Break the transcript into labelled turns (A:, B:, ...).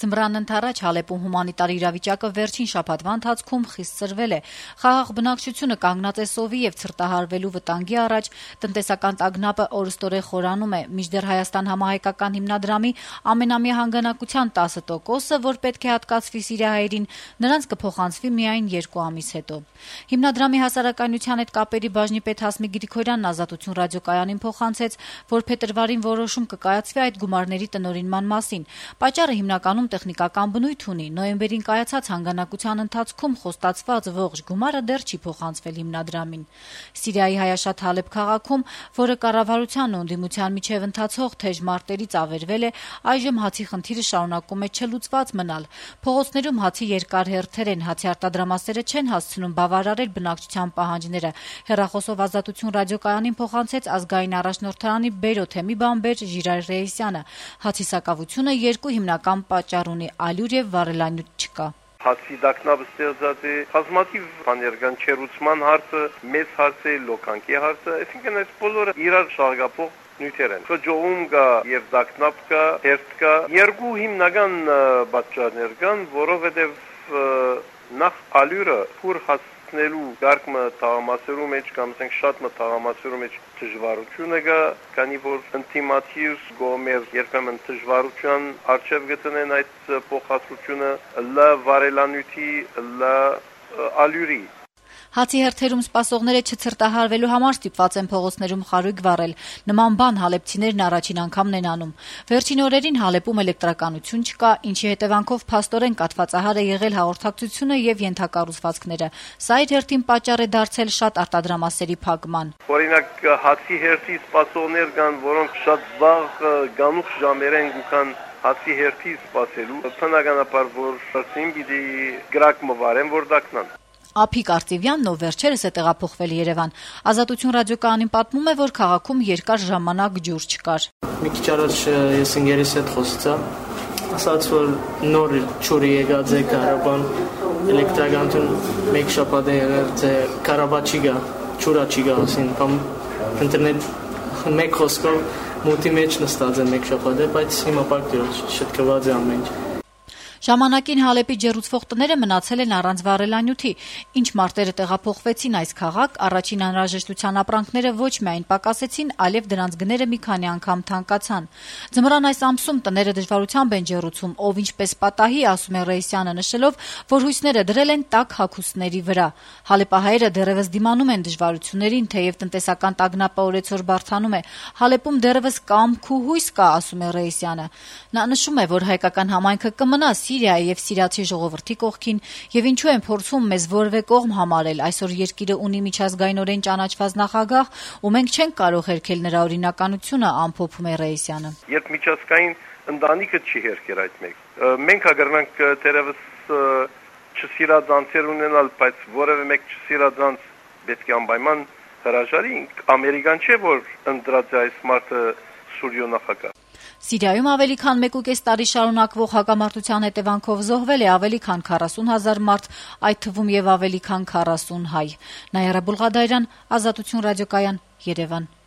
A: Ձմռան ընթառաջ Հալեպում հումանիտար իրավիճակը վերջին շաբաթվա ընթացքում խիստ սրվել է։ Խաղաղ բնակչությունը կանգնած է սովի եւ ցրտահարվելու վտանգի առաջ, տնտեսական տագնապը օրըստօրե խորանում է, մինչդեռ Հայաստան համահայկական հիմնադրամի ամենամյա հանգանակության 10%-ը, որ պետք է հատկացվի սիրիահայերին, նրանց կփոխանցվի միայն 2 ամիս հետո։ Հիմնադրամի հասարակայնության հետ կապերի բաժնի պետ Հասմիկ Գրիգորյանն Ազատություն ռադիոկայանին փոխանցեց, որ փետրվարին որոշում կկայացվի այդ գումարների տնօրինման մասին։ Պատճառը հիմնականում տեխնիկական բնույթ ունի։ Նոյեմբերին կայացած հանգանակության ընթացքում խոստացված ողջ գումարը դեռ չի փոխանցվել հիմնադրամին։ Սիրիայի հայաշատ Հալեբ քաղաքում, որը կառավարության ու ընդդիմության միջև ընթացող թեժ մարտերից ավերվել է, այժմ հացի խնդիրը շարունակում է չլուծված մնալ։ Փողոցներում հացի երկար հերթեր են, հացի արտադրամասերը չեն հասցնում բավարարել բնակչության պահանջները։ Հեռախոսով Ազատություն ռադիոկայանին փոխանցեց ազգային առաջնորդարանի բերոթեմի բանբեր Ժիրայր Ռեյսյանը։ Հացի սակավությունը 2 հիմնական պատճառ ունի՝ ալյուր եւ վառելանյութ չկա։
B: Հացի դակնապը ստեղծած է բազմաթիվ բաներ կան, չերուցման հարցը, մեծ հարց է, լոկանքի հարցը, այսինքն այս բոլորը իրար շարունակող նյութեր են։ Խոջողում կա եւ դակնապ կա, հերթ կա, 2 հիմնական պատճառներ կան, որովհետեւ նախ ալյուրը փուր հասնելու գարկմը տաղամասերու մեջ կամ ասենք շատ մտաղամասերու մեջ դժվարություն կա, քանի որ ինտիմատիվ գոմեր երբեմն դժվարության արժև գտնեն այդ փոխհատուցությունը լա վարելանյութի լա ալյուրի։
A: Հացի հերթերում սպասողները չցրտահարվելու համար ստիպված են փողոցներում խարույկ վառել։ Նման բան հալեպցիներն առաջին անգամն են անում։ Վերջին օրերին Հալեպում էլեկտրականություն չկա, ինչի հետևանքով փաստորեն կաթվածահար է եղել հաղորդակցությունը եւ ենթակառուցվածքները։ Սա իր հերթին պատճառ է դարձել շատ արտադրամասերի փակման։
B: Օրինակ հացի հերթի սպասողներ կան, որոնք շատ վաղ գանուխ ժամեր են գուքան հացի հերթի սպասելու։ Բնականաբար որ սին պիտի գրակը վարեն, որ դակնան։
A: Ափիկ Արծիվյանն, ով վերջերս է տեղափոխվել Երևան, Ազատություն ռադիոկայանին պատմում է, որ քաղաքում երկար ժամանակ ջուր չկար։
C: Մի քիչ առաջ ես ընկերիս հետ խոսեցա, ասաց որ նոր ջուրը եկած է Ղարաբան, էլեկտրականություն մեկ շաբաթ է եղել, թե Ղարաբա չի գա, ջուրը չի գա, ասին, կամ ինտերնետ մեկ խոսքով մուտի մեջ նստած է մեկ շաբաթ է, բայց հիմա պարտադիր շտկված է ամեն ինչ։
A: Ժամանակին Հալեպի ջեռուցվող տները մնացել են առանց վառելանյութի։ Ինչ մարտերը տեղափոխվեցին այս քաղաք, առաջին անհրաժեշտության ապրանքները ոչ միայն պակասեցին, այլև դրանց գները մի քանի անգամ թանկացան։ Ձմռան այս ամսում տները դժվարությամբ են ջեռուցում, ով ինչպես պատահի, ասում է Ռեյսյանը նշելով, որ հույսները դրել են տաք հագուստների վրա։ Հալեպահայերը դեռևս դիմանում են դժվարություններին, թեև տնտեսական տագնապը օրեցօր բարդանում է։ Հալեպում դեռևս կամք ու հույս կա, ասում է Ռեյսյանը։ Նա նշում է, որ հայկական համայնքը կմնա Սիրիայի եւ սիրիացի ժողովրդի կողքին եւ ինչու են փորձում մեզ որևէ կողմ համարել։ Այսօր երկիրը ունի միջազգայինորեն ճանաչված նախագահ, ու մենք չենք կարող հերքել նրա օրինականությունը, ամփոփում է Ռեյսյանը։
B: Երբ միջազգային ընտանիքը չի հերքեր այդ մենք ագրանանք դերևս չսիրածանցեր ունենալ, բայց որևէ մեկ չսիրածանց պետք է անպայման հրաժարի։ Ամերիկան չէ, որ ընդրած է այս մարդը Սուրիո նախագահ։
A: Սիրիայում ավելի քան 1.5 տարի շարունակվող հակամարտության հետևանքով զոհվել է ավելի քան 40,000 մարդ, այդ թվում եւ ավելի քան 40 հայ։ Նայարա Բուլղադայրյան, Ազատություն ռադիոկայան, Երևան։